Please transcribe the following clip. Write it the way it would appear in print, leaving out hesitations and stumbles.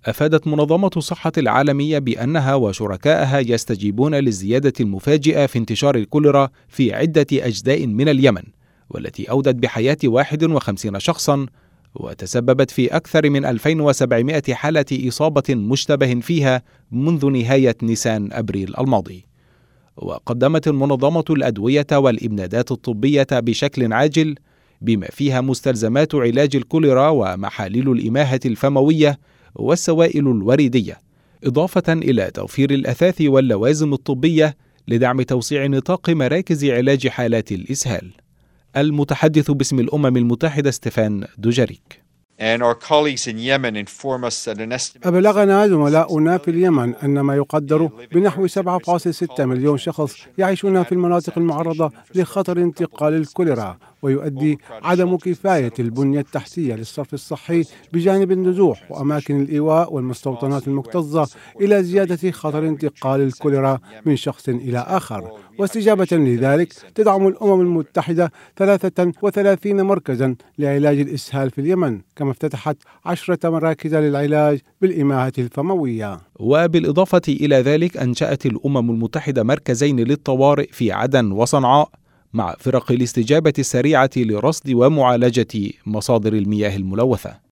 أفادت منظمة الصحة العالمية بأنها وشركائها يستجيبون للزيادة المفاجئة في انتشار الكوليرا في عدة أجزاء من اليمن، والتي أودت بحياة 51 شخصاً وتسببت في أكثر من 2700 حالة إصابة مشتبه فيها منذ نهاية نيسان أبريل الماضي. وقدمت المنظمة الأدوية والإمدادات الطبية بشكل عاجل، بما فيها مستلزمات علاج الكوليرا ومحاليل الإماهة الفموية والسوائل الوريدية، إضافة إلى توفير الأثاث واللوازم الطبية لدعم توسيع نطاق مراكز علاج حالات الإسهال. المتحدث باسم الأمم المتحدة ستيفان دوجاريك: أبلغنا زملاؤنا في اليمن أن ما يقدر بنحو 7.6 مليون شخص يعيشون في المناطق المعرضة لخطر انتقال الكوليرا، ويؤدي عدم كفاية البنية التحتية للصرف الصحي بجانب النزوح وأماكن الإيواء والمستوطنات المكتظة إلى زيادة خطر انتقال الكوليرا من شخص إلى آخر. واستجابة لذلك تدعم الأمم المتحدة 33 مركزا لعلاج الإسهال في اليمن، كما افتتحت 10 مراكز للعلاج بالإماهة الفموية. وبالإضافة إلى ذلك أنشأت الأمم المتحدة مركزين للطوارئ في عدن وصنعاء مع فرق الاستجابة السريعة لرصد ومعالجة مصادر المياه الملوثة.